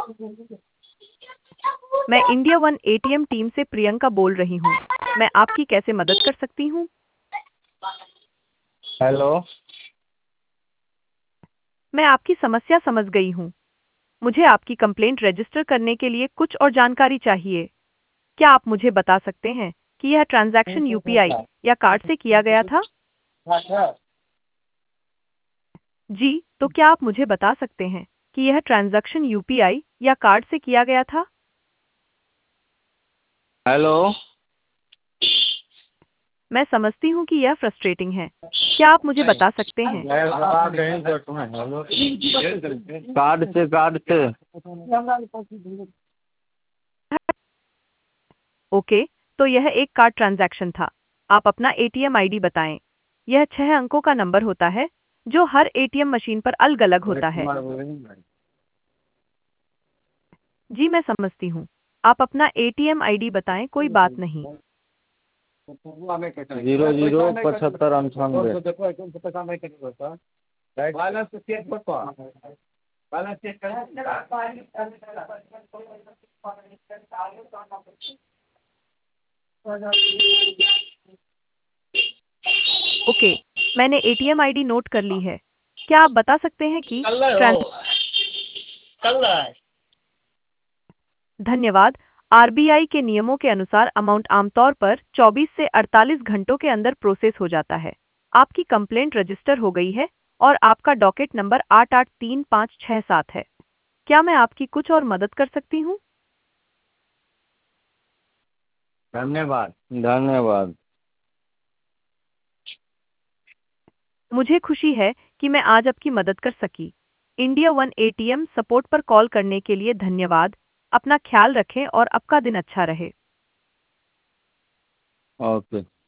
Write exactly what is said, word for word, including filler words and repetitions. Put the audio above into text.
मैं India one ATM team से प्रियंका बोल रही हूँ। मैं आपकी कैसे मदद कर सकती हूँ? हेलो। मैं आपकी समस्या समझ गई हूँ। मुझे आपकी कंप्लेंट रजिस्टर करने के लिए कुछ और जानकारी चाहिए। क्या आप मुझे बता सकते हैं कि यह ट्रांजैक्शन यूपीआई या कार्ड से किया गया था? जी, तो क्या आप मुझे बता सकते हैं कि यह ट्रांजैक्शन यूपीआई या कार्ड से किया गया था? हेलो। मैं समझती हूँ कि यह फ्रस्ट्रेटिंग है। क्या आप मुझे बता सकते हैं? कार्ड से कार्ड से ओके, तो यह एक कार्ड ट्रांजैक्शन था। आप अपना एटीएम आईडी बताएं। यह छह अंकों का नंबर होता है जो हर एटीएम मशीन पर अलग-अलग होता है। जी, मैं समझती हूँ। आप अपना एटीएम आईडी बताएं, कोई बात नहीं। जीरो जीरो पचहत्तर अंठानवे। ओके, मैंने एटीएम आईडी नोट कर ली है। क्या आप बता सकते हैं कि कल हो। ट्रांस कल धन्यवाद। आरबीआई के नियमों के अनुसार अमाउंट आमतौर पर चौबीस से अड़तालीस घंटों के अंदर प्रोसेस हो जाता है। आपकी कंप्लेंट रजिस्टर हो गई है और आपका डॉकेट नंबर आठ आठ तीन पाँच छह सात है। क्या मैं आपकी कुछ और मदद कर सकती हूँ? धन्यवाद। धन्यवाद। मुझे खुशी है कि मैं आज आपकी मदद कर सकी। इंडिया वन एटीएम सपोर्ट पर कॉल करने के लिए धन्यवाद। अपना ख्याल रखें और आपका दिन अच्छा रहे। ओके।